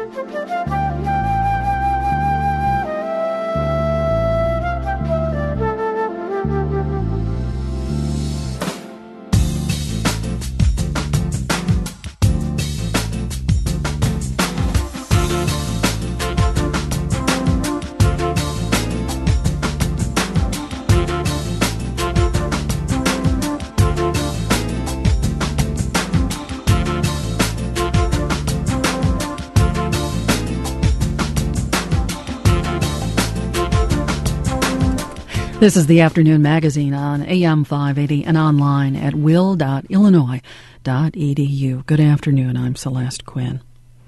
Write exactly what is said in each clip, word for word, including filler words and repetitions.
This is the Afternoon Magazine on A M five eighty and online at will dot illinois dot e d u. Good afternoon, I'm Celeste Quinn.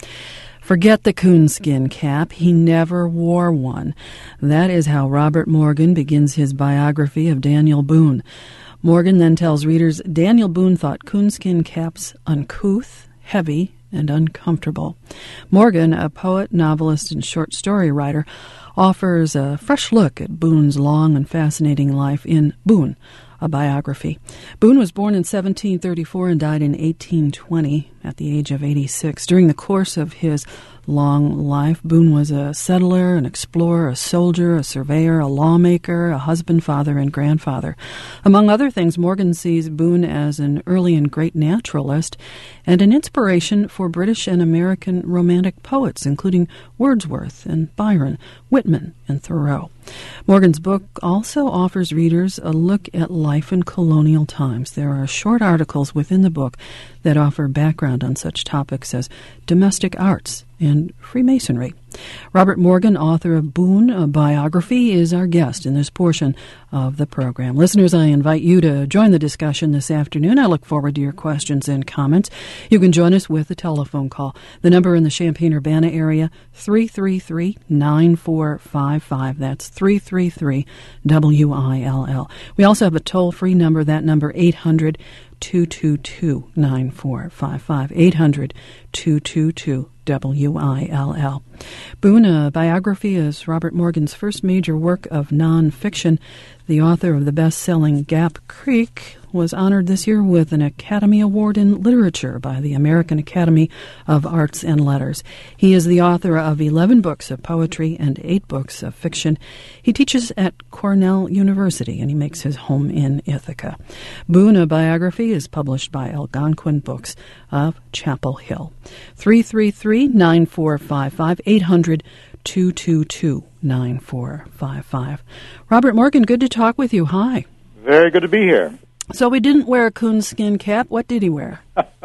Forget the coonskin cap, he never wore one. That is how Robert Morgan begins his biography of Daniel Boone. Morgan then tells readers Daniel Boone thought coonskin caps uncouth, heavy, and uncomfortable. Morgan, a poet, novelist, and short story writer, offers a fresh look at Boone's long and fascinating life in Boone, a biography. Boone was born in seventeen thirty-four and died in eighteen twenty at the age of eighty-six. During the course of his long life, Boone was a settler, an explorer, a soldier, a surveyor, a lawmaker, a husband, father, and grandfather. Among other things, Morgan sees Boone as an early and great naturalist and an inspiration for British and American romantic poets, including Wordsworth and Byron, Whitman, and Thoreau. Morgan's book also offers readers a look at life in colonial times. There are short articles within the book that offer background on such topics as domestic arts and Freemasonry. Robert Morgan, author of Boone, a biography, is our guest in this portion of the program. Listeners, I invite you to join the discussion this afternoon. I look forward to your questions and comments. You can join us with a telephone call. The number in the Champaign-Urbana area, three three three, nine four five five. That's three three three, W I L L. We also have a toll-free number, that number, eight hundred, two two two, nine four five five, eight hundred, two two two, W I L L. Boone, a biography, is Robert Morgan's first major work of nonfiction. The author of the best-selling Gap Creek was honored this year with an Academy Award in Literature by the American Academy of Arts and Letters. He is the author of eleven books of poetry and eight books of fiction. He teaches at Cornell University, and he makes his home in Ithaca. Boone, a biography, is published by Algonquin Books of Chapel Hill. three three three, nine four five five, eight hundred, two two two, nine four five five. Robert Morgan, good to talk with you. Hi. Very good to be here. So we didn't wear a coonskin cap. What did he wear?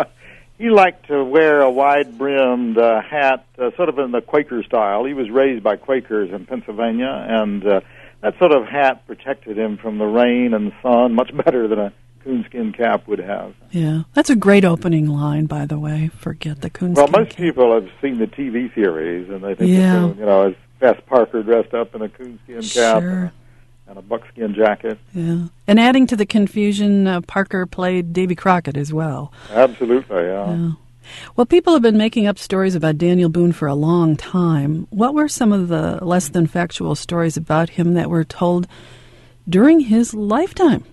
He liked to wear a wide-brimmed uh, hat, uh, sort of in the Quaker style. He was raised by Quakers in Pennsylvania, and uh, that sort of hat protected him from the rain and sun much better than a coonskin cap would have. Yeah, that's a great opening line, by the way. Forget the coonskin Well, most cap. people have seen the T V series, and they think, Yeah. that, you know, as Fess Parker dressed up in a coonskin cap Sure. and, a, and a buckskin jacket. Yeah, and adding to the confusion, uh, Parker played Davy Crockett as well. Absolutely, yeah. Yeah. Well, people have been making up stories about Daniel Boone for a long time. What were some of the less than factual stories about him that were told during his lifetime?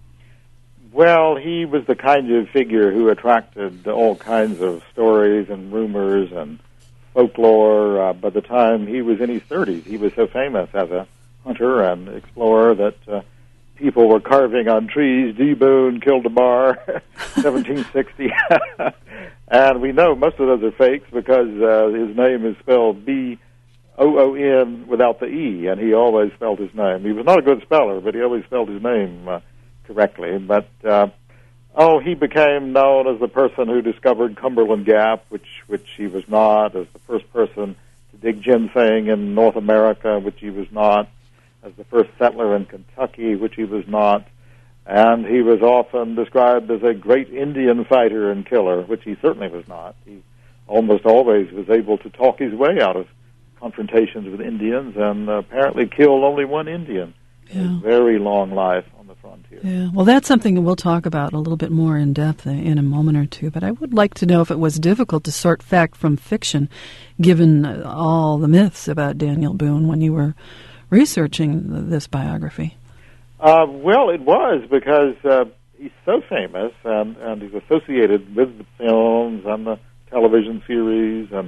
Well, he was the kind of figure who attracted all kinds of stories and rumors and folklore. Uh, by the time he was in his thirties, he was so famous as a hunter and explorer that uh, people were carving on trees, D. Boone killed a bar, seventeen sixty. And we know most of those are fakes because uh, his name is spelled B O O N without the E, and he always spelled his name. He was not a good speller, but he always spelled his name uh, correctly. But, uh, oh, he became known as the person who discovered Cumberland Gap, which, which he was not, as the first person to dig ginseng in North America, which he was not, as the first settler in Kentucky, which he was not. And he was often described as a great Indian fighter and killer, which he certainly was not. He almost always was able to talk his way out of confrontations with Indians and uh, apparently killed only one Indian in Yeah. his very long life on the frontier. Yeah, well, that's something that we'll talk about a little bit more in depth in a moment or two, but I would like to know if it was difficult to sort fact from fiction, given uh, all the myths about Daniel Boone when you were researching this biography. Uh, well, it was because uh, he's so famous and, and he's associated with the films and the television series and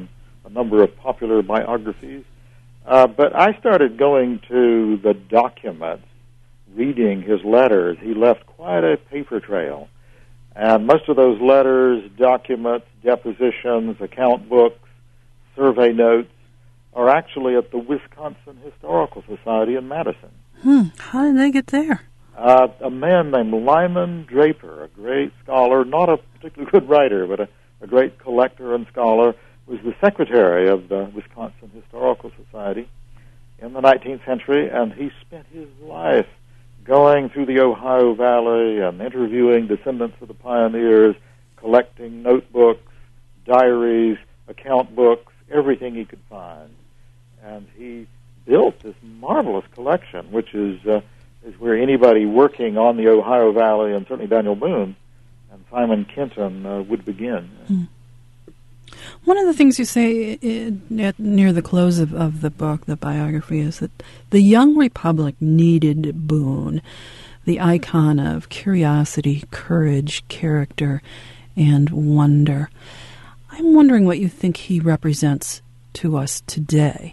a number of popular biographies. Uh, but I started going to the documents, reading his letters. He left quite a paper trail. And most of those letters, documents, depositions, account books, survey notes are actually at the Wisconsin Historical Society in Madison. Hmm. How did they get there? Uh, a man named Lyman Draper, a great scholar, not a particularly good writer, but a, a great collector and scholar, was the secretary of the Wisconsin Historical Society in the nineteenth century, and he spent his life going through the Ohio Valley and interviewing descendants of the pioneers, collecting notebooks, diaries, account books, everything he could find. And he built this marvelous collection, which is uh, is where anybody working on the Ohio Valley, and certainly Daniel Boone and Simon Kenton, uh, would begin. Mm. One of the things you say at, near the close of, of the book, the biography, is that the young republic needed Boone, the icon of curiosity, courage, character, and wonder. I'm wondering what you think he represents to us today.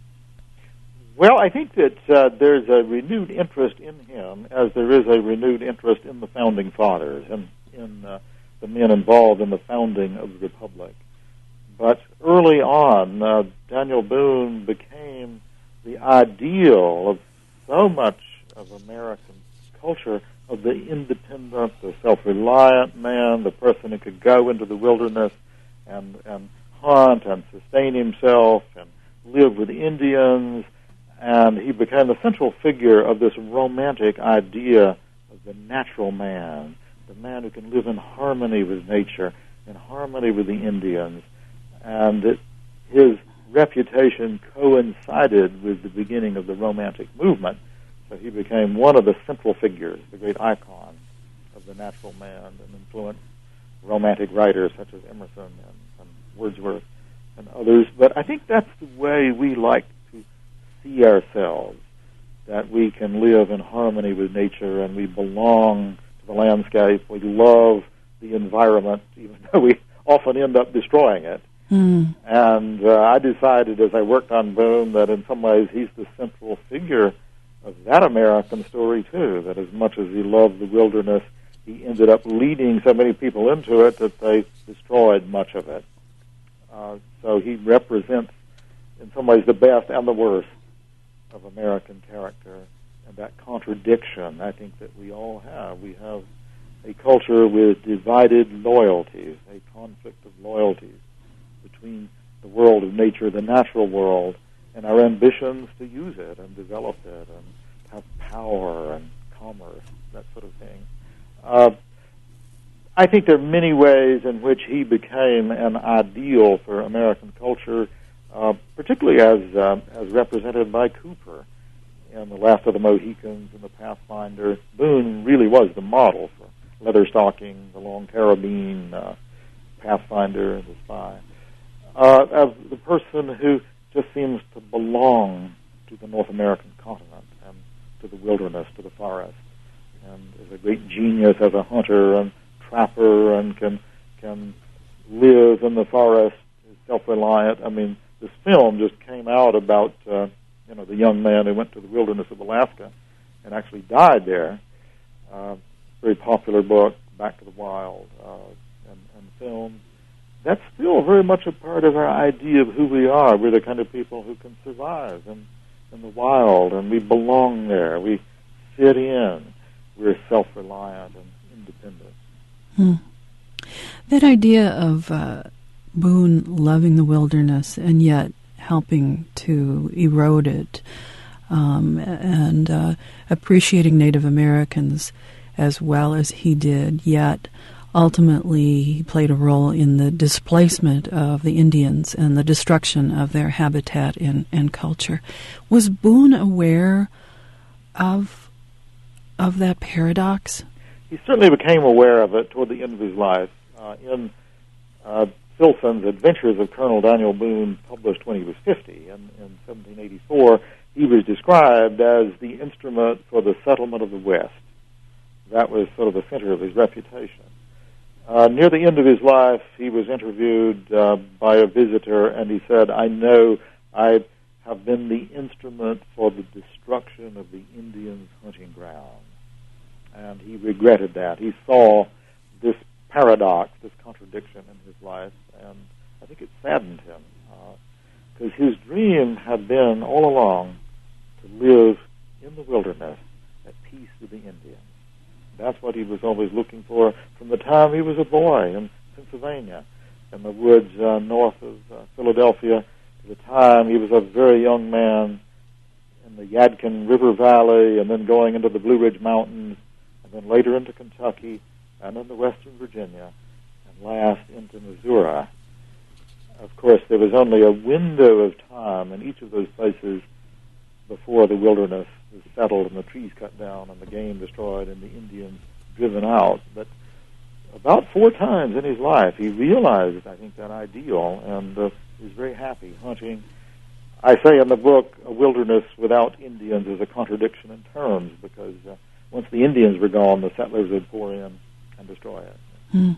Well, I think that uh, there's a renewed interest in him, as there is a renewed interest in the founding fathers and in uh, the men involved in the founding of the republic. But early on, uh, Daniel Boone became the ideal of so much of American culture, of the independent, the self-reliant man, the person who could go into the wilderness and, and hunt and sustain himself and live with Indians. And he became the central figure of this romantic idea of the natural man, the man who can live in harmony with nature, in harmony with the Indians. And it, his reputation coincided with the beginning of the Romantic movement, so he became one of the central figures, the great icon of the natural man, and influenced Romantic writers such as Emerson and, and Wordsworth and others. But I think that's the way we like to see ourselves, that we can live in harmony with nature and we belong to the landscape. We love the environment, even though we often end up destroying it. Mm. And uh, I decided as I worked on Boone that in some ways he's the central figure of that American story, too, that as much as he loved the wilderness, he ended up leading so many people into it that they destroyed much of it. Uh, so he represents, in some ways, the best and the worst of American character, and that contradiction, I think, that we all have. We have a culture with divided loyalties, a conflict of loyalties between the world of nature, the natural world, and our ambitions to use it and develop it and have power and commerce, that sort of thing. Uh, I think there are many ways in which he became an ideal for American culture, uh, particularly as uh, as represented by Cooper in The Last of the Mohicans and The Pathfinder. Boone really was the model for Leatherstocking, The Long Carabine, uh, Pathfinder, The Spy. Uh, as the person who just seems to belong to the North American continent and to the wilderness, to the forest, and is a great genius as a hunter and trapper and can can live in the forest, is self-reliant. I mean, this film just came out about uh, you know the young man who went to the wilderness of Alaska and actually died there. Uh, very popular book, Back to the Wild, uh, and, and film. That's still very much a part of our idea of who we are. We're the kind of people who can survive in, in the wild, and we belong there. We fit in. We're self-reliant and independent. Hmm. That idea of uh, Boone loving the wilderness and yet helping to erode it, um, and uh, appreciating Native Americans as well as he did, yet ultimately he played a role in the displacement of the Indians and the destruction of their habitat and, and culture. Was Boone aware of of that paradox? He certainly became aware of it toward the end of his life. Uh, in uh, Filson's Adventures of Colonel Daniel Boone, published when he was fifty, in, in seventeen eighty-four, he was described as the instrument for the settlement of the West. That was sort of the center of his reputation. Uh, near the end of his life, he was interviewed uh, by a visitor, and he said, I know I have been the instrument for the destruction of the Indians' hunting ground. And he regretted that. He saw this paradox, this contradiction in his life, and I think it saddened him, because uh, his dream had been all along to live in the wilderness at peace with the Indians. That's what he was always looking for from the time he was a boy in Pennsylvania, in the woods uh, north of uh, Philadelphia, to the time he was a very young man in the Yadkin River Valley, and then going into the Blue Ridge Mountains, and then later into Kentucky, and into western Virginia, and last into Missouri. Of course, there was only a window of time in each of those places before the wilderness was settled and the trees cut down and the game destroyed and the Indians driven out. But about four times in his life, he realized, I think, that ideal, and uh, was very happy hunting. I say in the book, a wilderness without Indians is a contradiction in terms, because uh, once the Indians were gone, the settlers would pour in and destroy it. Hmm.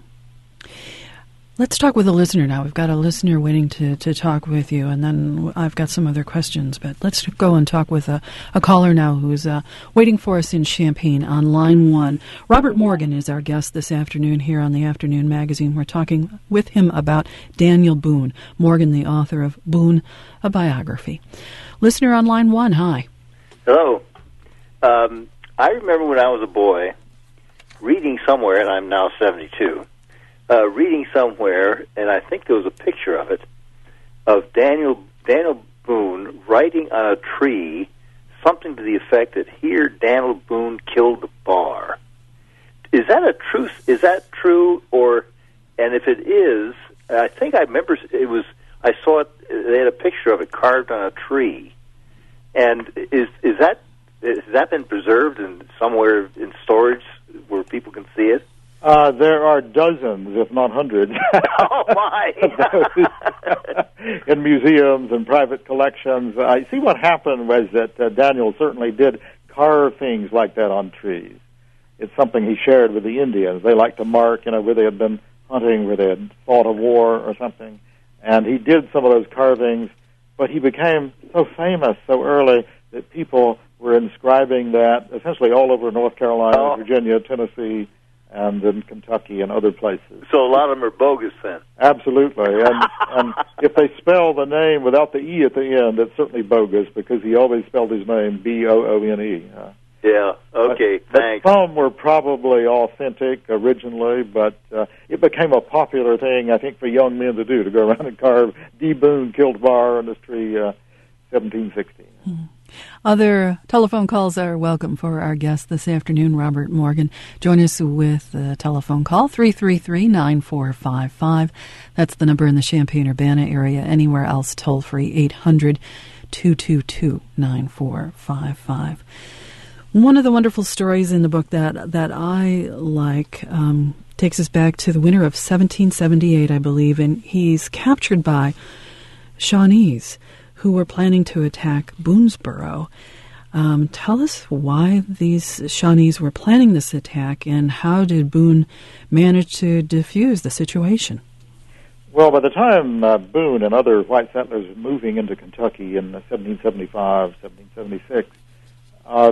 Let's talk with a listener now. We've got a listener waiting to, to talk with you, and then I've got some other questions. But let's go and talk with a, a caller now who's uh, waiting for us in Champaign on line one. Robert Morgan is our guest this afternoon here on the Afternoon Magazine. We're talking with him about Daniel Boone. Morgan, the author of Boone, a Biography. Listener on line one, hi. Hello. Um, I remember when I was a boy reading somewhere, and I'm now seventy-two, Uh, reading somewhere, and I think there was a picture of it, of Daniel Daniel Boone writing on a tree something to the effect that here Daniel Boone killed the bar. Is that a truth? Is that true? Or, and if it is, I think I remember it was. I saw it. They had a picture of it carved on a tree, and is is that has that been preserved in somewhere in storage where people can see it? Uh, there are dozens, if not hundreds, oh my! in museums and private collections. I see what happened was that uh, Daniel certainly did carve things like that on trees. It's something he shared with the Indians. They liked to mark, you know, where they had been hunting, where they had fought a war or something. And he did some of those carvings, but he became so famous so early that people were inscribing that essentially all over North Carolina, oh. Virginia, Tennessee, and in Kentucky and other places. So a lot of them are bogus then? Absolutely. And, and if they spell the name without the E at the end, it's certainly bogus, because he always spelled his name B O O N E. Uh, yeah, okay, but, thanks. But some were probably authentic originally, but uh, it became a popular thing, I think, for young men to do, to go around and carve D. Boone killed bar on this tree, uh, seventeen sixty. Mm-hmm. Other telephone calls are welcome for our guest this afternoon, Robert Morgan. Join us with a telephone call, three three three, nine four five five. That's the number in the Champaign-Urbana area. Anywhere else, toll-free, eight hundred, two two two, nine four five five. One of the wonderful stories in the book that, that I like um, takes us back to the winter of seventeen seventy-eight, I believe, and he's captured by Shawnees who were planning to attack Boonesboro. Um, tell us why these Shawnees were planning this attack, and how did Boone manage to defuse the situation? Well, by the time uh, Boone and other white settlers were moving into Kentucky in uh, seventeen seventy-five, seventeen seventy-six, uh,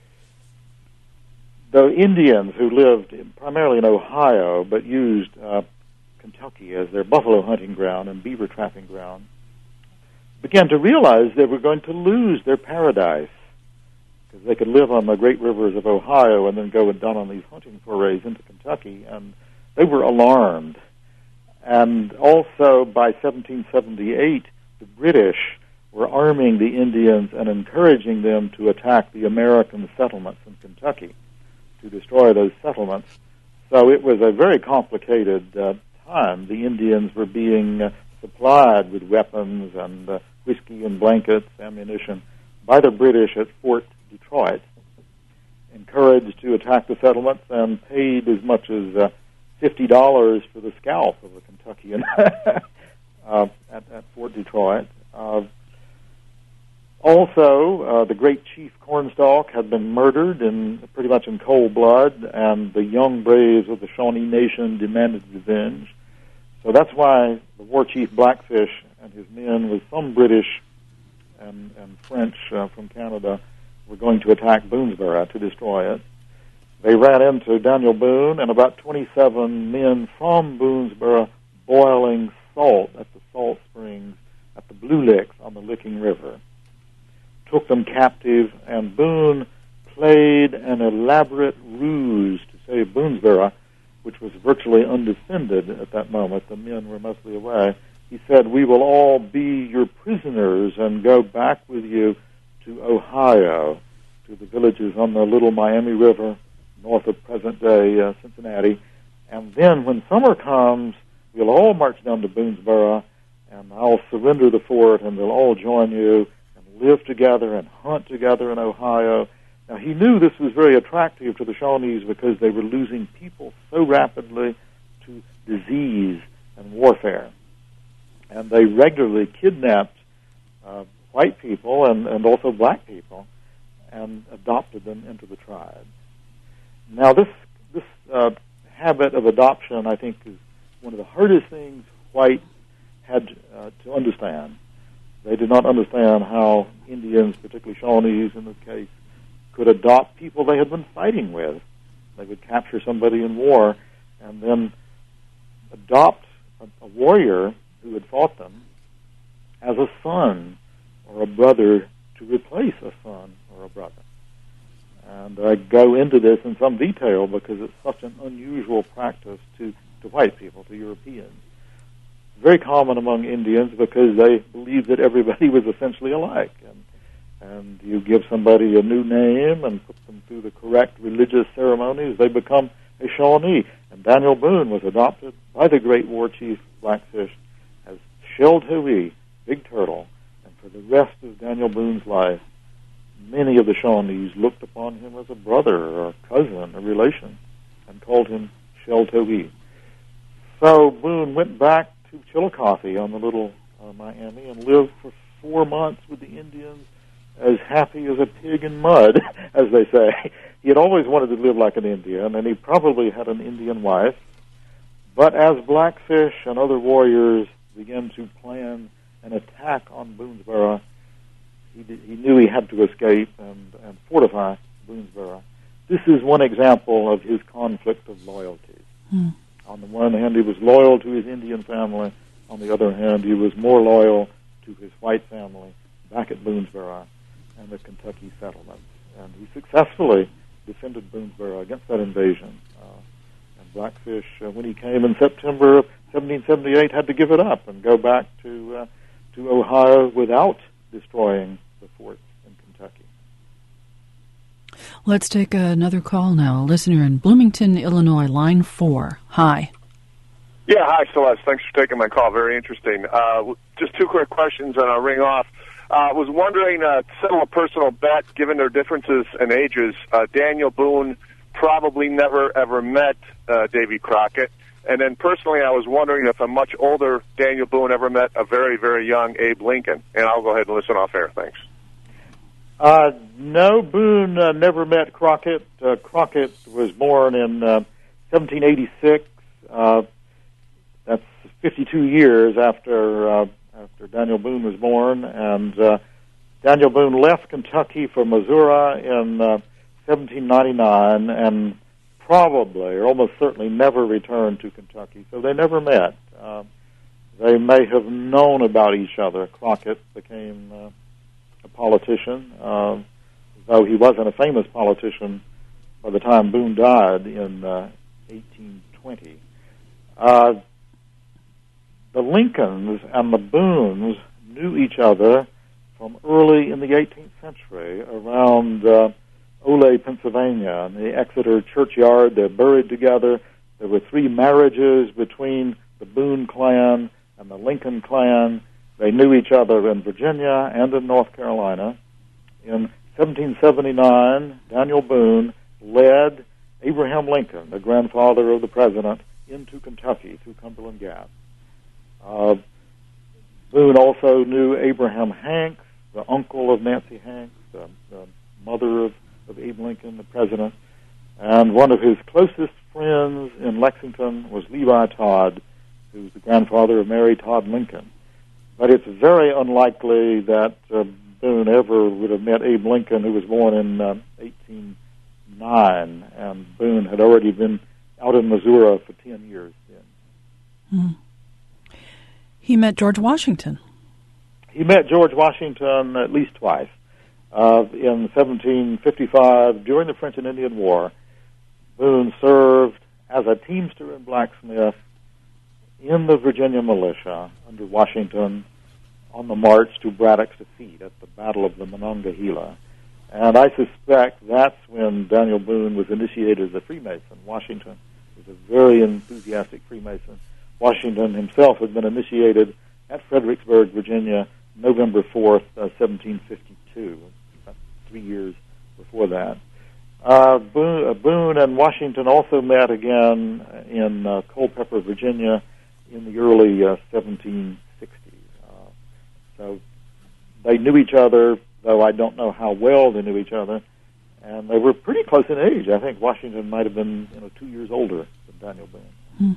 the Indians who lived in, primarily in Ohio, but used uh, Kentucky as their buffalo hunting ground and beaver trapping ground, began to realize they were going to lose their paradise, because they could live on the great rivers of Ohio and then go and down on these hunting forays into Kentucky, and they were alarmed. And also by seventeen seventy-eight, the British were arming the Indians and encouraging them to attack the American settlements in Kentucky, to destroy those settlements. So it was a very complicated uh, time. The Indians were being uh, supplied with weapons and uh, whiskey and blankets, ammunition, by the British at Fort Detroit, encouraged to attack the settlements, and paid as much as uh, fifty dollars for the scalp of a Kentuckian uh, at, at Fort Detroit. Uh, also, uh, the great Chief Cornstalk had been murdered in pretty much much in cold blood, and the young braves of the Shawnee Nation demanded revenge. So that's why the war chief Blackfish and his men, with some British and, and French uh, from Canada, were going to attack Boonesboro to destroy it. They ran into Daniel Boone and about twenty-seven men from Boonesboro boiling salt at the salt springs at the Blue Licks on the Licking River. Took them captive, and Boone played an elaborate ruse to save Boonesboro, which was virtually undefended at that moment. The men were mostly away. He said, "We will all be your prisoners and go back with you to Ohio, to the villages on the Little Miami River, north of present-day uh, Cincinnati. And then when summer comes, we'll all march down to Boonesboro, and I'll surrender the fort, and they'll all join you and live together and hunt together in Ohio." Now, he knew this was very attractive to the Shawnees because they were losing people so rapidly to disease and warfare. And they regularly kidnapped uh, white people and, and also black people and adopted them into the tribe. Now, this this uh, habit of adoption, I think, is one of the hardest things whites had uh, to understand. They did not understand how Indians, particularly Shawnees in this case, could adopt people they had been fighting with. They would capture somebody in war and then adopt a, a warrior who had fought them as a son or a brother to replace a son or a brother. And I go into this in some detail because it's such an unusual practice to, to white people, to Europeans. Very common among Indians because they believed that everybody was essentially alike. And, and you give somebody a new name and put them through the correct religious ceremonies, they become a Shawnee. And Daniel Boone was adopted by the great war chief Blackfish as Sheltowee, Big Turtle. And for the rest of Daniel Boone's life, many of the Shawnees looked upon him as a brother or a cousin, a relation, and called him Sheltowee. So Boone went back to Chillicothe on the Little uh, Miami and lived for four months with the Indians, as happy as a pig in mud, as they say. He had always wanted to live like an Indian, and he probably had an Indian wife. But as Blackfish and other warriors began to plan an attack on Boonesboro, he, did, he knew he had to escape and, and fortify Boonesboro. This is one example of his conflict of loyalties. Hmm. On the one hand, he was loyal to his Indian family. On the other hand, he was more loyal to his white family back at Boonesboro and the Kentucky settlements. And he successfully defended Boonesboro against that invasion. Uh, and Blackfish, uh, when he came in September of seventeen seventy-eight, had to give it up and go back to uh, to Ohio without destroying the forts in Kentucky. Let's take another call now. A listener in Bloomington, Illinois, line four. Hi. Yeah, hi, Celeste. Thanks for taking my call. Very interesting. Uh, just two quick questions, and I'll ring off. I uh, was wondering, uh, to settle a personal bet, given their differences in ages, uh, Daniel Boone probably never, ever met uh, Davy Crockett. And then personally, I was wondering if a much older Daniel Boone ever met a very, very young Abe Lincoln. And I'll go ahead and listen off air. Thanks. Uh, no, Boone uh, never met Crockett. Uh, Crockett was born in uh, seventeen eighty-six. Uh, that's fifty-two years after uh, after Daniel Boone was born, and uh, Daniel Boone left Kentucky for Missouri in uh, seventeen ninety-nine, and probably, or almost certainly, never returned to Kentucky. So they never met. Uh, they may have known about each other. Crockett became uh, a politician, uh, though he wasn't a famous politician by the time Boone died in uh, eighteen twenty. Uh, the Lincolns and the Boones knew each other from early in the eighteenth century, around uh, Ole, Pennsylvania, in the Exeter churchyard. They're buried together. There were three marriages between the Boone clan and the Lincoln clan. They knew each other in Virginia and in North Carolina. In seventeen seventy-nine, Daniel Boone led Abraham Lincoln, the grandfather of the president, into Kentucky through Cumberland Gap. Uh, Boone also knew Abraham Hanks, the uncle of Nancy Hanks, the, the mother of, of Abe Lincoln, the president. And one of his closest friends in Lexington was Levi Todd, who's the grandfather of Mary Todd Lincoln. But it's very unlikely that uh, Boone ever would have met Abe Lincoln, who was born in uh, eighteen oh nine, and Boone had already been out in Missouri for ten years then. Hmm. He met George Washington. He met George Washington at least twice. Uh, in seventeen fifty-five, during the French and Indian War, Boone served as a teamster and blacksmith in the Virginia militia under Washington on the march to Braddock's defeat at the Battle of the Monongahela. And I suspect that's when Daniel Boone was initiated as a Freemason. Washington was a very enthusiastic Freemason. Washington himself had been initiated at Fredericksburg, Virginia, November fourth, uh, seventeen fifty-two, about three years before that. Uh, Boone, uh, Boone and Washington also met again in uh, Culpeper, Virginia, in the early uh, seventeen sixties. Uh, so they knew each other, though I don't know how well they knew each other, and they were pretty close in age. I think Washington might have been, you know, two years older than Daniel Boone. Hmm.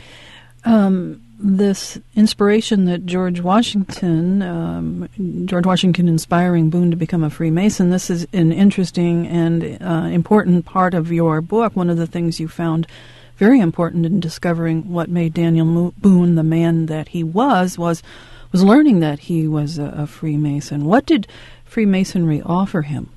Um, this inspiration that George Washington, um, George Washington inspiring Boone to become a Freemason, this is an interesting and uh, important part of your book. One of the things you found very important in discovering what made Daniel Boone the man that he was, was was learning that he was a, a Freemason. What did Freemasonry offer him?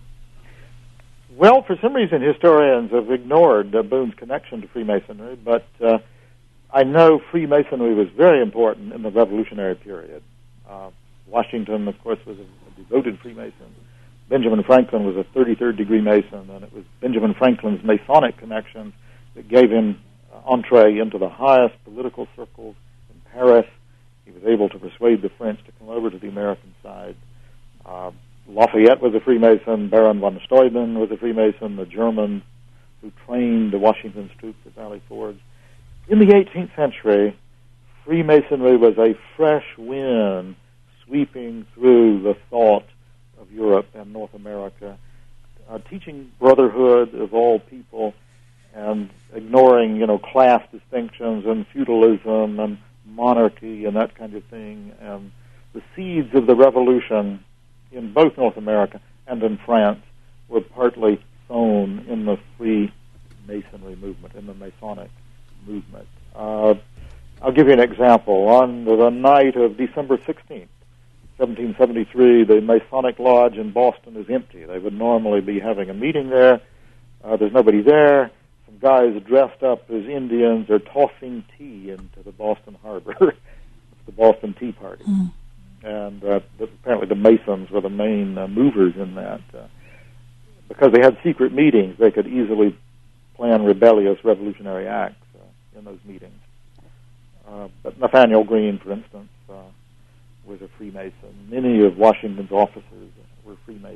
Well, for some reason, historians have ignored uh, Boone's connection to Freemasonry, but uh, I know Freemasonry was very important in the Revolutionary period. Uh, Washington, of course, was a, a devoted Freemason. Benjamin Franklin was a thirty-third degree Mason, and it was Benjamin Franklin's Masonic connections that gave him uh, entree into the highest political circles in Paris. He was able to persuade the French to come over to the American side. Uh, Lafayette was a Freemason. Baron von Steuben was a Freemason, the German who trained the Washington's troops at Valley Forge. In the eighteenth century, Freemasonry was a fresh wind sweeping through the thought of Europe and North America, uh, teaching brotherhood of all people and ignoring, you know, class distinctions and feudalism and monarchy and that kind of thing. And the seeds of the revolution in both North America and in France were partly sown in the Freemasonry movement, in the Masonic movement. Uh, I'll give you an example. On the night of December sixteenth, seventeen seventy-three, the Masonic Lodge in Boston is empty. They would normally be having a meeting there. Uh, there's nobody there. Some guys dressed up as Indians are tossing tea into the Boston Harbor. It's the Boston Tea Party. Mm. And uh, the, apparently the Masons were the main uh, movers in that. Uh, because they had secret meetings, they could easily plan rebellious revolutionary acts uh, in those meetings. Uh, but Nathaniel Greene, for instance, uh, was a Freemason. Many of Washington's officers were Freemasons.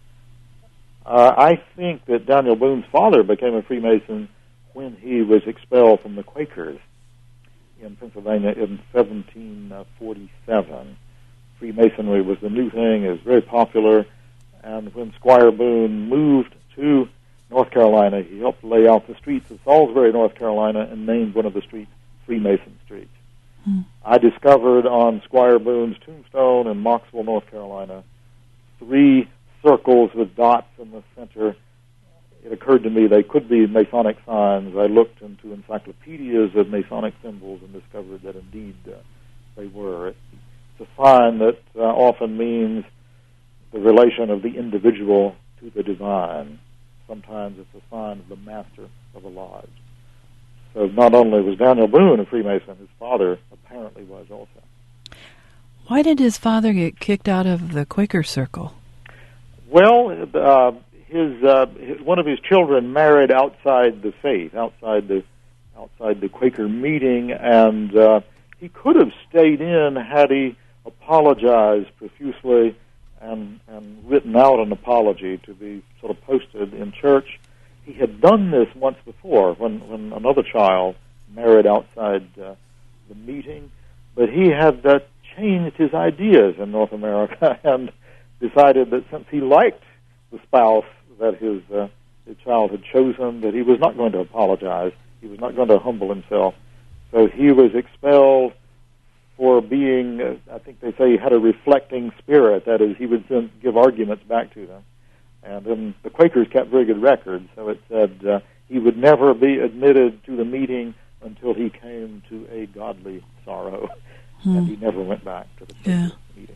Uh, I think that Daniel Boone's father became a Freemason when he was expelled from the Quakers in Pennsylvania in seventeen forty-seven. Freemasonry was the new thing. It was very popular. And when Squire Boone moved to North Carolina, he helped lay out the streets of Salisbury, North Carolina, and named one of the streets Freemason Street. Hmm. I discovered on Squire Boone's tombstone in Mocksville, North Carolina, three circles with dots in the center. It occurred to me they could be Masonic signs. I looked into encyclopedias of Masonic symbols and discovered that indeed uh, they were. It's a sign that uh, often means the relation of the individual to the divine. Sometimes it's a sign of the master of a lodge. So not only was Daniel Boone a Freemason, his father apparently was also. Why did his father get kicked out of the Quaker circle? Well, uh, his, uh, his one of his children married outside the faith, outside the outside the Quaker meeting, and uh, he could have stayed in had he apologized profusely and and written out an apology to be sort of posted in church. He had done this once before when, when another child married outside uh, the meeting, but he had uh, changed his ideas in North America and decided that since he liked the spouse that his uh, the child had chosen, that he was not going to apologize. He was not going to humble himself. So he was expelled for being, uh, I think they say he had a reflecting spirit. That is, he would then give arguments back to them. And then the Quakers kept very good records, so it said uh, he would never be admitted to the meeting until he came to a godly sorrow. Hmm. And he never went back to the yeah. meeting.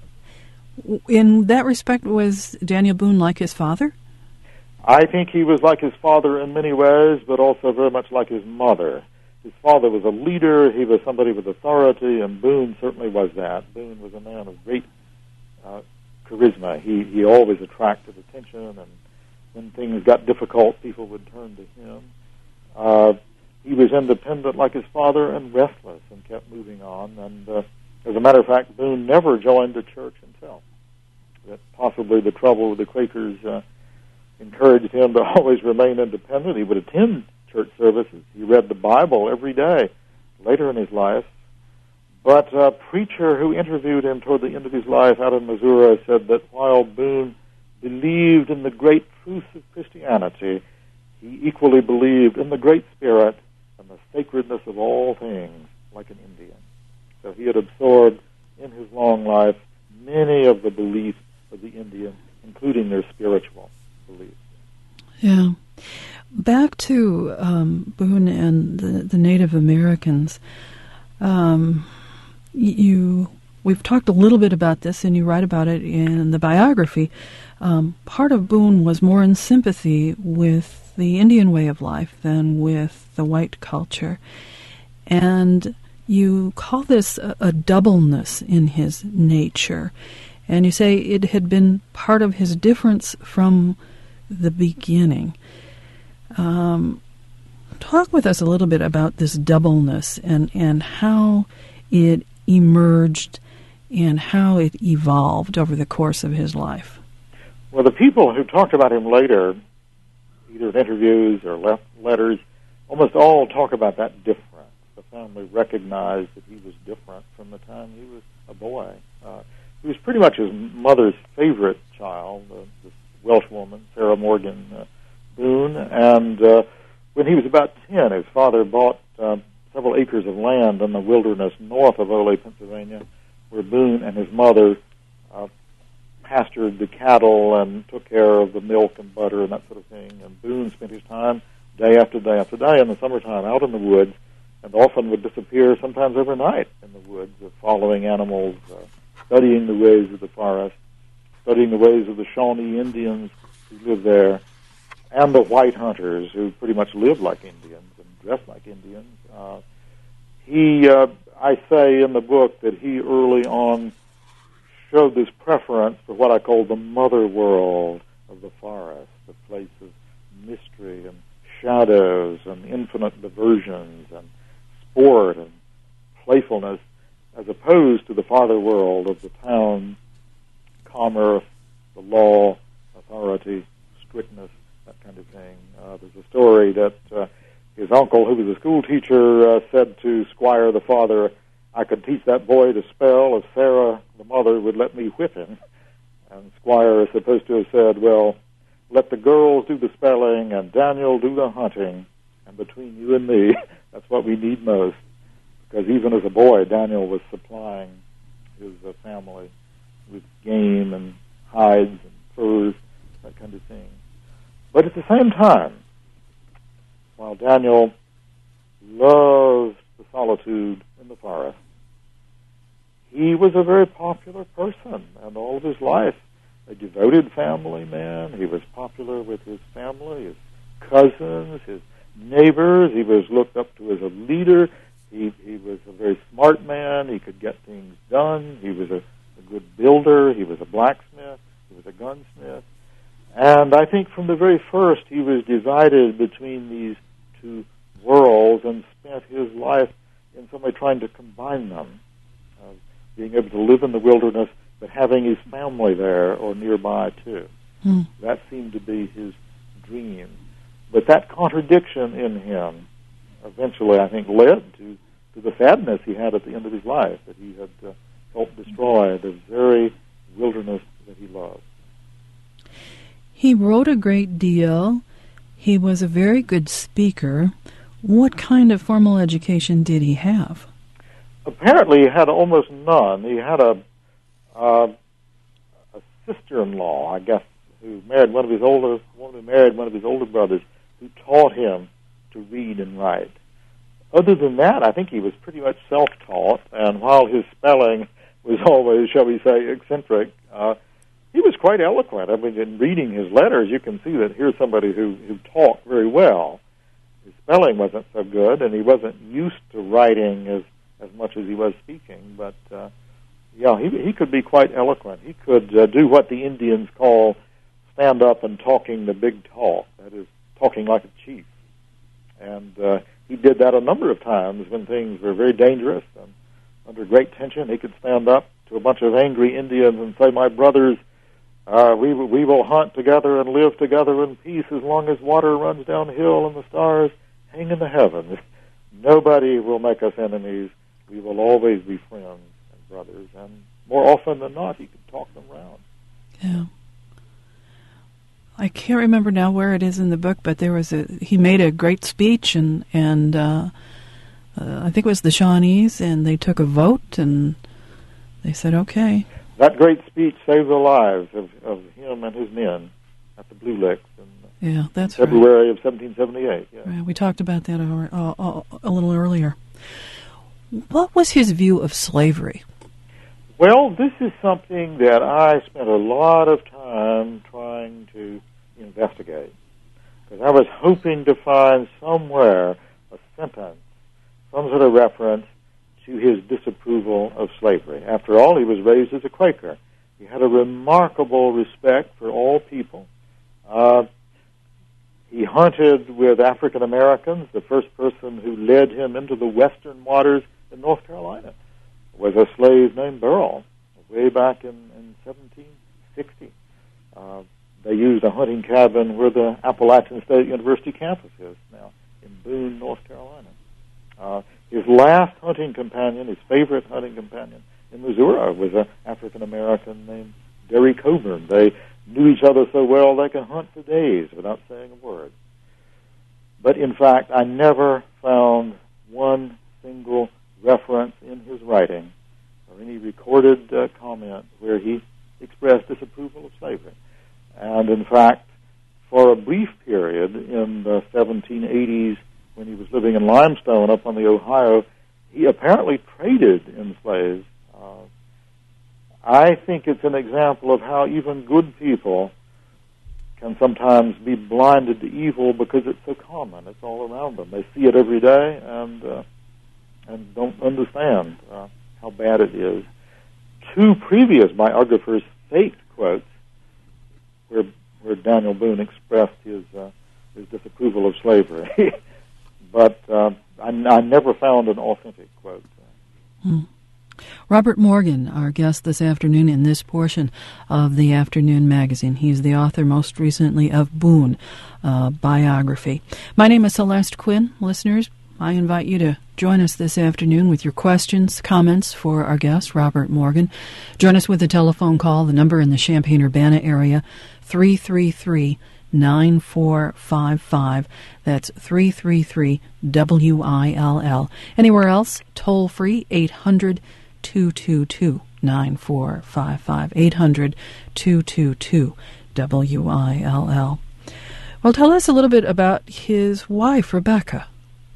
Yeah. In that respect, was Daniel Boone like his father? I think he was like his father in many ways, but also very much like his mother. His father was a leader. He was somebody with authority, and Boone certainly was that. Boone was a man of great uh, charisma. He he always attracted attention, and when things got difficult, people would turn to him. Uh, he was independent like his father and restless and kept moving on. And uh, as a matter of fact, Boone never joined the church himself. That possibly the trouble with the Quakers uh, encouraged him to always remain independent. He would attend church services. He read the Bible every day later in his life. But a preacher who interviewed him toward the end of his life out in Missouri said that while Boone believed in the great truths of Christianity, he equally believed in the Great Spirit and the sacredness of all things, like an Indian. So he had absorbed in his long life many of the beliefs of the Indian, including their spiritual beliefs. Yeah. Back to um, Boone and the, the Native Americans. Um, you, we've talked a little bit about this, and you write about it in the biography. Um, part of Boone was more in sympathy with the Indian way of life than with the white culture. And you call this a, a doubleness in his nature. And you say it had been part of his difference from the beginning. Um, talk with us a little bit about this doubleness and, and how it emerged and how it evolved over the course of his life. Well, the people who talked about him later, either in interviews or left letters, almost all talk about that difference. The family recognized that he was different from the time he was a boy. Uh, he was pretty much his mother's favorite child, uh, this Welsh woman, Sarah Morgan uh, Boone, and uh, when he was about ten, his father bought uh, several acres of land in the wilderness north of Oley, Pennsylvania, where Boone and his mother uh, pastured the cattle and took care of the milk and butter and that sort of thing. And Boone spent his time day after day after day in the summertime out in the woods, and often would disappear sometimes overnight in the woods, uh, following animals, uh, studying the ways of the forest, studying the ways of the Shawnee Indians who lived there, and the white hunters who pretty much lived like Indians and dressed like Indians. Uh, he, uh, I say in the book that he early on showed this preference for what I call the mother world of the forest, the place of mystery and shadows and infinite diversions and sport and playfulness, as opposed to the father world of the town, commerce, the law, authority, strictness, that kind of thing. Uh, there's a story that uh, his uncle, who was a school teacher, uh, said to Squire the father, "I could teach that boy to spell if Sarah, the mother, would let me whip him." And Squire is supposed to have said, "Well, let the girls do the spelling and Daniel do the hunting, and between you and me, that's what we need most." Because even as a boy, Daniel was supplying his uh, family with game and hides and furs, that kind of thing. But at the same time, while Daniel loved the solitude in the forest, he was a very popular person, and all of his life, a devoted family man. He was popular with his family, his cousins, his neighbors. He was looked up to as a leader. He, he was a very smart man. He could get things done. He was a, a good builder. He was a blacksmith. He was a gunsmith. And I think from the very first he was divided between these two worlds and spent his life in some way trying to combine them, uh, being able to live in the wilderness but having his family there or nearby too. Hmm. That seemed to be his dream. But that contradiction in him eventually, I think, led to, to the sadness he had at the end of his life, that he had uh, helped destroy the very wilderness that he loved. He wrote a great deal. He was a very good speaker. What kind of formal education did he have? Apparently, he had almost none. He had a uh, a sister-in-law, I guess, who married one of his older, one who married one of his older brothers, who taught him to read and write. Other than that, I think he was pretty much self-taught, and while his spelling was always, shall we say, eccentric, uh, he was quite eloquent. I mean, in reading his letters, you can see that here's somebody who, who talked very well. His spelling wasn't so good, and he wasn't used to writing as, as much as he was speaking, but, uh, yeah, he, he could be quite eloquent. He could uh, do what the Indians call stand up and talking the big talk, that is, talking like a chief. And uh, he did that a number of times when things were very dangerous and under great tension. He could stand up to a bunch of angry Indians and say, "My brothers, uh, we, we will hunt together and live together in peace as long as water runs downhill and the stars hang in the heavens. Nobody will make us enemies. We will always be friends and brothers." And more often than not, he could talk them round. Yeah. I can't remember now where it is in the book, but there was a he made a great speech, and and uh, uh, I think it was the Shawnees, and they took a vote, and they said, "Okay." That great speech saved the lives of, of him and his men at the Blue Licks in yeah, that's February right. of seventeen seventy-eight. Yeah. Right, we talked about that a, a, a little earlier. What was his view of slavery? Well, this is something that I spent a lot of time trying to investigate, because I was hoping to find somewhere a sentence, some sort of reference to his disapproval of slavery. After all, he was raised as a Quaker. He had a remarkable respect for all people. Uh, he hunted with African Americans. The first person who led him into the western waters in North Carolina was a slave named Burrell, way back in, in seventeen sixty. Uh, they used a hunting cabin where the Appalachian State University campus is now, in Boone, North Carolina. Uh, his last hunting companion, his favorite hunting companion in Missouri, was an African-American named Derry Coburn. They knew each other so well they could hunt for days without saying a word. But in fact, I never found one single reference in his writing or any recorded uh, comment where he expressed disapproval of slavery. And in fact, for a brief period in the seventeen eighties, when he was living in Limestone up on the Ohio, he apparently traded in slaves. Uh, I think it's an example of how even good people can sometimes be blinded to evil because it's so common. It's all around them. They see it every day and uh, and don't understand uh, how bad it is. Two previous biographers faked quotes where where Daniel Boone expressed his uh, his disapproval of slavery, but uh, I, I never found an authentic quote. Hmm. Robert Morgan, our guest this afternoon in this portion of the Afternoon Magazine. He's the author most recently of Boone, uh, biography. My name is Celeste Quinn. Listeners, I invite you to join us this afternoon with your questions, comments for our guest, Robert Morgan. Join us with a telephone call, the number in the Champaign-Urbana area, three three three, nine four five five. That's three three three W I L L. Anywhere else, toll free, eight hundred, two two two, nine four five five, eight hundred, two two two, W I L L. Well, tell us a little bit about his wife, Rebecca.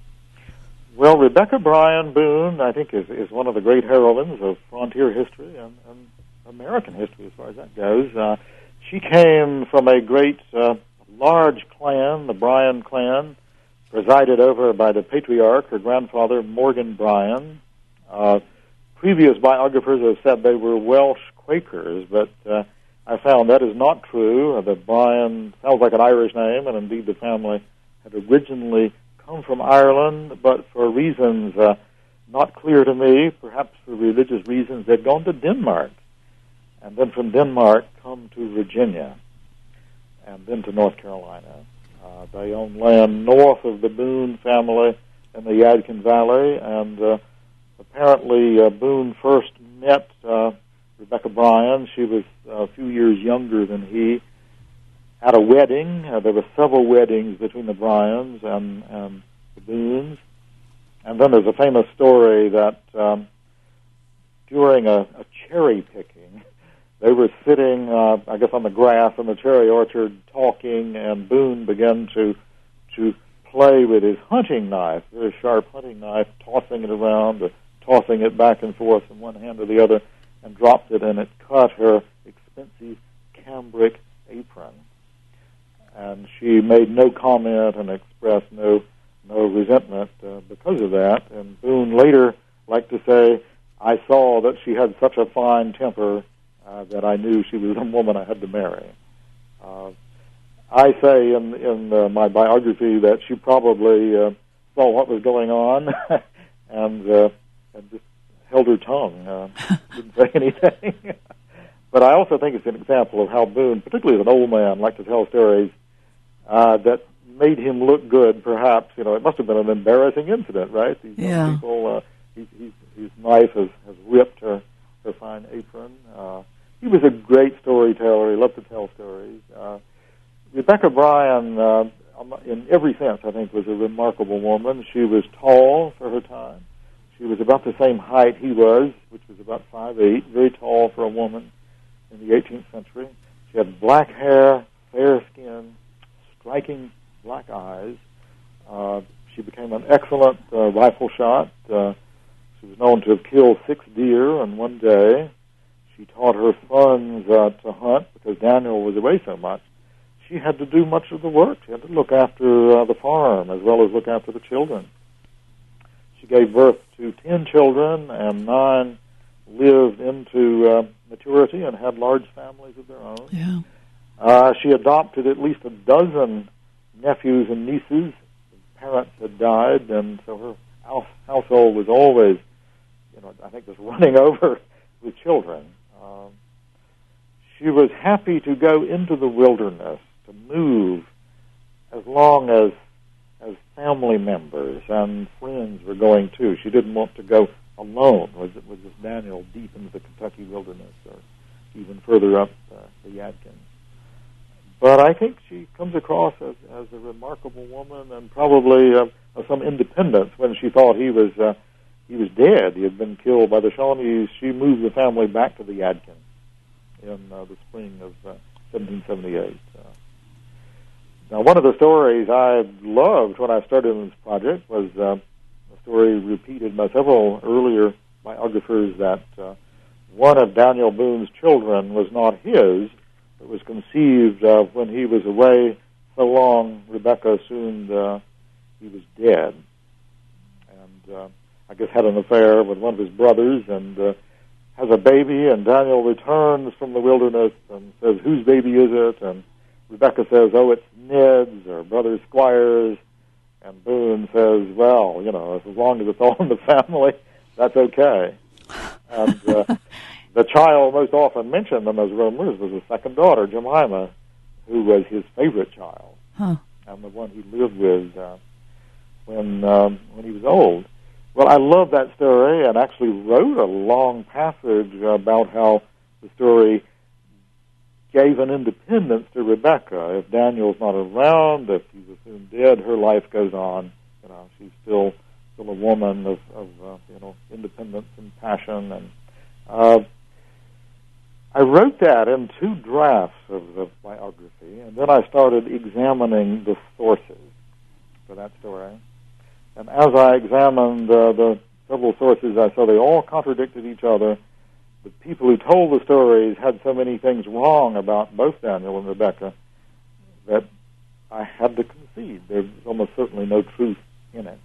Well, Rebecca Bryan Boone, I think, is, is one of the great heroines of frontier history and, and American history as far as that goes. Uh, she came from a great, uh, large clan, the Bryan clan, presided over by the patriarch, her grandfather, Morgan Bryan. Uh, previous biographers have said they were Welsh Quakers, but uh, I found that is not true. Uh, the Bryan sounds like an Irish name, and indeed the family had originally come from Ireland, but for reasons uh, not clear to me, perhaps for religious reasons, they'd gone to Denmark, and then from Denmark come to Virginia, and then to North Carolina. Uh, they own land north of the Boone family in the Yadkin Valley, and uh, apparently uh, Boone first met uh, Rebecca Bryan. She was a few years younger than he, at a wedding. Uh, there were several weddings between the Bryans and, and the Boones. And then there's a famous story that um, during a, a cherry picking, they were sitting, uh, I guess, on the grass in the cherry orchard talking, and Boone began to to play with his hunting knife, very sharp hunting knife, tossing it around, uh, tossing it back and forth from one hand to the other, and dropped it, and it cut her expensive cambric apron. And she made no comment and expressed no no resentment uh, because of that. And Boone later liked to say, I saw that she had such a fine temper uh, that I knew she was a woman I had to marry. Uh, I say in, in uh, my biography that she probably uh, saw what was going on and, uh, and just held her tongue, uh, didn't say anything. But I also think it's an example of how Boone, particularly as an old man, liked to tell stories uh, that made him look good, perhaps. You know, it must have been an embarrassing incident, right? These yeah. young people, uh, he, he, his knife has, has ripped her, her fine apron. Uh, he was a great storyteller. He loved to tell stories. Uh, Rebecca Bryan, uh, in every sense, I think, was a remarkable woman. She was tall for her time. She was about the same height he was, which was about five eight, very tall for a woman in the eighteenth century. She had black hair, fair skin, striking black eyes. Uh, she became an excellent uh, rifle shot. Uh, she was known to have killed six deer in one day. She taught her sons uh, to hunt because Daniel was away so much. She had to do much of the work. She had to look after uh, the farm as well as look after the children. She gave birth to ten children, and nine lived into uh, maturity and had large families of their own. Yeah. Uh, she adopted at least a dozen nephews and nieces. Parents had died, and so her house, household was always, you know, I think just running over with children. Um, she was happy to go into the wilderness, to move, as long as as family members and friends were going too. She didn't want to go alone with, with this Daniel deep into the Kentucky wilderness or even further up uh, the Yadkin. But I think she comes across as, as a remarkable woman and probably uh, of some independence. When she thought he was uh, he was dead, he had been killed by the Shawnees, she moved the family back to the Yadkin in uh, the spring of uh, seventeen seventy-eight. Uh, now, one of the stories I loved when I started in this project was uh, a story repeated by several earlier biographers that uh, one of Daniel Boone's children was not his. It was conceived uh, when he was away so long, Rebecca assumed uh, he was dead. And uh, I guess had an affair with one of his brothers and uh, has a baby, and Daniel returns from the wilderness and says, whose baby is it? And Rebecca says, oh, it's Ned's or Brother Squire's. And Boone says, well, you know, as long as it's all in the family, that's okay. And uh, the child most often mentioned in those rumors was his second daughter, Jemima, who was his favorite child, huh. and the one he lived with uh, when um, when he was old. Well, I love that story, and actually wrote a long passage about how the story gave an independence to Rebecca. If Daniel's not around, if he's assumed dead, her life goes on. You know, she's still still a woman of, of uh, you know, independence and passion. And uh, I wrote that in two drafts of the biography, and then I started examining the sources for that story. And as I examined uh, the several sources, I saw they all contradicted each other. The people who told the stories had so many things wrong about both Daniel and Rebecca that I had to concede. There's almost certainly no truth in it.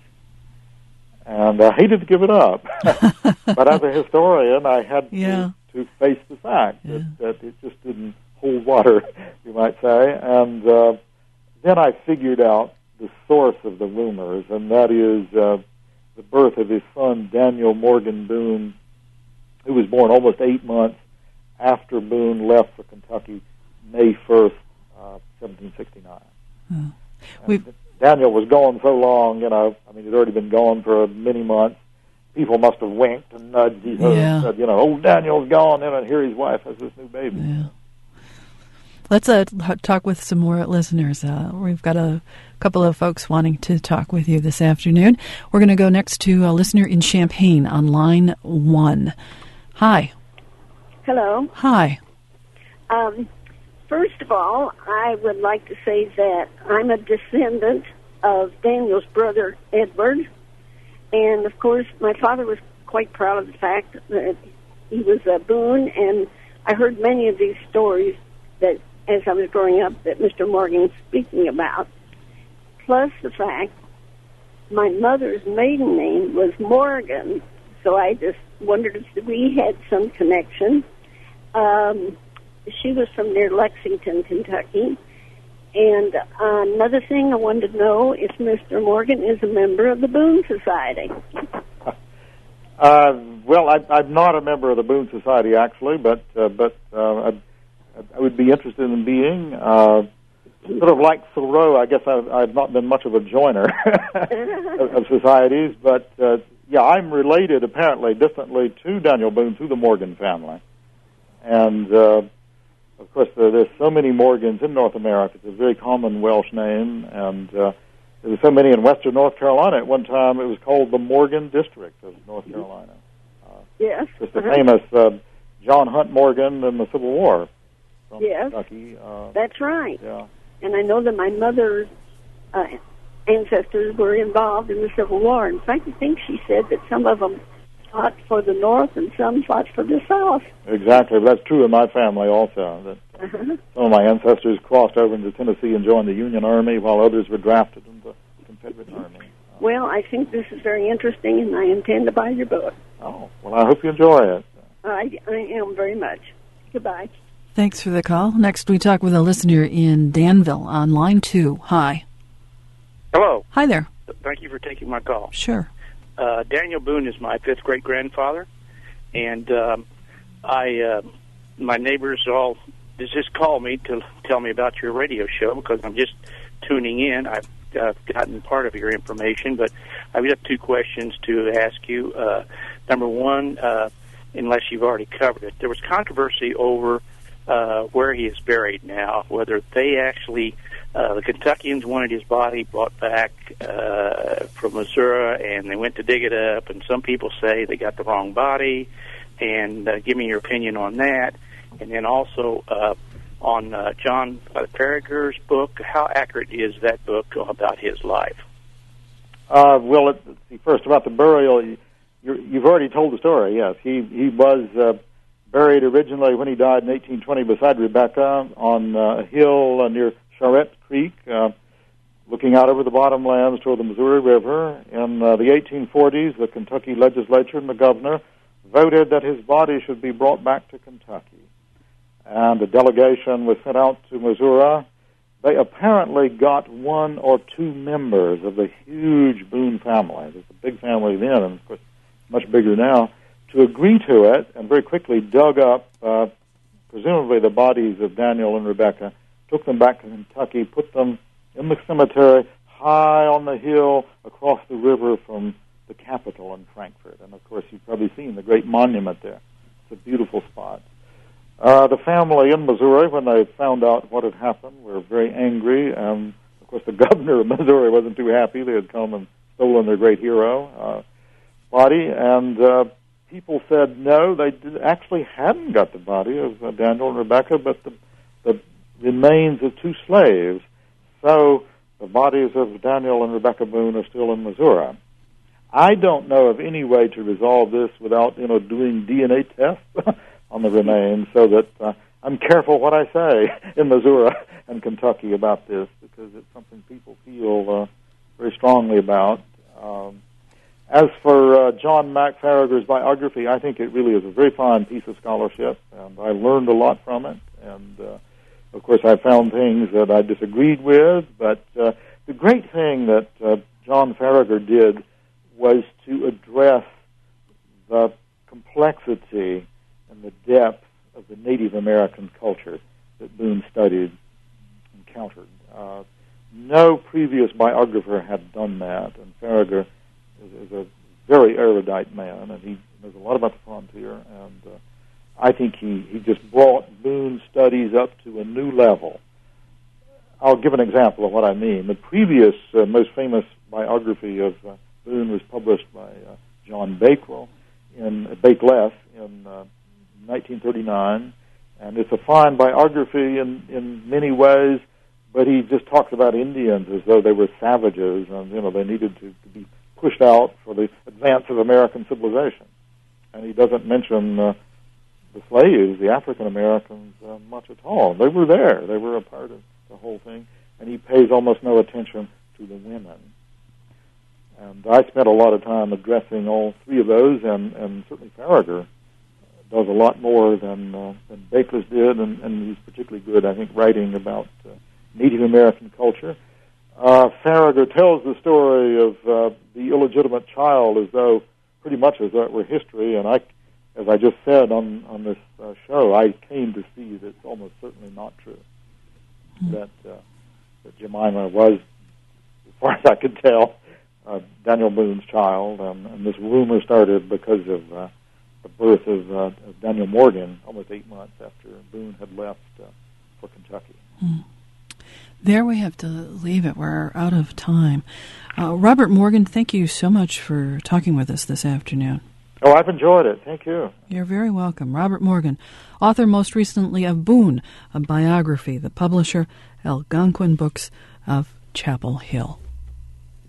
And I hated to give it up. But as a historian, I had yeah. to, to face the fact yeah. that, that it just didn't hold water, you might say. And uh, then I figured out the source of the rumors, and that is uh, the birth of his son, Daniel Morgan Boone, who was born almost eight months after Boone left for Kentucky, May first, uh, seventeen sixty-nine. Oh. Daniel was gone so long, you know, I mean, he'd already been gone for many months. People must have winked and nudged each other yeah. and said, you know, oh, Daniel's gone, and here his wife has this new baby. Yeah. Let's uh, talk with some more listeners. Uh, we've got a couple of folks wanting to talk with you this afternoon. We're going to go next to a listener in Champaign on line one. Hi. Hello. Hi. Um, first of all, I would like to say that I'm a descendant of Daniel's brother, Edward. And, of course, my father was quite proud of the fact that he was a Boone, and I heard many of these stories that, as I was growing up, that Mister Morgan's speaking about. Plus the fact my mother's maiden name was Morgan, so I just wondered if we had some connection. Um, she was from near Lexington, Kentucky. And uh, another thing I wanted to know if Mister Morgan is a member of the Boone Society. Uh, well, I, I'm not a member of the Boone Society, actually, but uh, but uh, I, I would be interested in being. Uh, sort of like Thoreau, I guess I've, I've not been much of a joiner of, of societies, but uh, yeah, I'm related, apparently, distantly to Daniel Boone, to the Morgan family. And, uh, of course, there, there's so many Morgans in North America. It's a very common Welsh name, and uh, there were so many in western North Carolina. At one time, it was called the Morgan District of North Carolina. Uh, yes. Just the famous uh, John Hunt Morgan in the Civil War from yes. Kentucky. Uh, That's right. Yeah. And I know that my mother's uh, ancestors were involved in the Civil War. In fact, I think she said that some of them fought for the North and some fought for the South. Exactly. That's true in my family also. That uh, uh-huh. Some of my ancestors crossed over into Tennessee and joined the Union Army, while others were drafted into the Confederate Army. Uh, well, I think this is very interesting, and I intend to buy your book. Oh, well, I hope you enjoy it. I, I am very much. Goodbye. Thanks for the call. Next, we talk with a listener in Danville on line two. Hi. Hello. Hi there. Thank you for taking my call. Sure. Uh, Daniel Boone is my fifth great grandfather, and um, I, uh, my neighbors all just call me to tell me about your radio show because I'm just tuning in. I've uh, gotten part of your information, but I've got two questions to ask you. Uh, number one, uh, unless you've already covered it, there was controversy over uh, where he is buried now, whether they actually, uh, the Kentuckians wanted his body brought back uh, from Missouri, and they went to dig it up, and some people say they got the wrong body, and uh, give me your opinion on that. And then also uh, on uh, John Faragher's book, how accurate is that book about his life? Uh, well, let's see, first about the burial, you're, you've already told the story, yes. He, he was uh, buried originally when he died in eighteen twenty beside Rebecca on uh, a hill uh, near Charette Creek, uh, looking out over the bottomlands toward the Missouri River. In uh, the eighteen forties, the Kentucky legislature and the governor voted that his body should be brought back to Kentucky. And a delegation was sent out to Missouri. They apparently got one or two members of the huge Boone family. There's a big family then, and of course much bigger now, to agree to it, and very quickly dug up, uh, presumably the bodies of Daniel and Rebecca, took them back to Kentucky, put them in the cemetery high on the hill across the river from the capital in Frankfort. And, of course, you've probably seen the great monument there. It's a beautiful spot. Uh, the family in Missouri, when they found out what had happened, were very angry. And, of course, the governor of Missouri wasn't too happy. They had come and stolen their great hero uh, body. And uh, people said, no, they did, actually hadn't got the body of uh, Daniel and Rebecca, but the, the remains of two slaves. So the bodies of Daniel and Rebecca Boone are still in Missouri. I don't know of any way to resolve this without, you know, doing D N A tests on the remains, so that uh, I'm careful what I say in Missouri and Kentucky about this, because it's something people feel uh, very strongly about. Um, as for uh, John Mack Faragher's biography, I think it really is a very fine piece of scholarship, and I learned a lot from it. And, uh, of course, I found things that I disagreed with, but uh, the great thing that uh, John Faragher did was to address the complexity and the depth of the Native American culture that Boone studied, encountered. Uh, no previous biographer had done that, and Faragher is, is a very erudite man, and he knows a lot about the frontier, and uh, I think he, he just brought Boone's studies up to a new level. I'll give an example of what I mean. The previous uh, most famous biography of uh, Boone was published by uh, John Bakewell in uh, Bakeless in uh, nineteen thirty-nine, and it's a fine biography in, in many ways, but he just talks about Indians as though they were savages and, you know, they needed to, to be pushed out for the advance of American civilization. And he doesn't mention uh, the slaves, the African Americans, uh, much at all. They were there. They were a part of the whole thing. And he pays almost no attention to the women. And I spent a lot of time addressing all three of those, and, and certainly Farragut does a lot more than, uh, than Bakeless did, and, and he's particularly good, I think, writing about uh, Native American culture. Uh, Farragut tells the story of uh, the illegitimate child as though, pretty much as though it were history, and I, as I just said on, on this uh, show, I came to see that it's almost certainly not true. Mm-hmm. That, uh, that Jemima was, as far as I could tell, uh, Daniel Boone's child, and, and this rumor started because of uh, the birth of, uh, of Daniel Morgan almost eight months after Boone had left uh, for Kentucky. Mm. There we have to leave it. We're out of time. Uh, Robert Morgan, thank you so much for talking with us this afternoon. Oh, I've enjoyed it. Thank you. You're very welcome. Robert Morgan, author most recently of Boone, a biography, the publisher, Algonquin Books of Chapel Hill.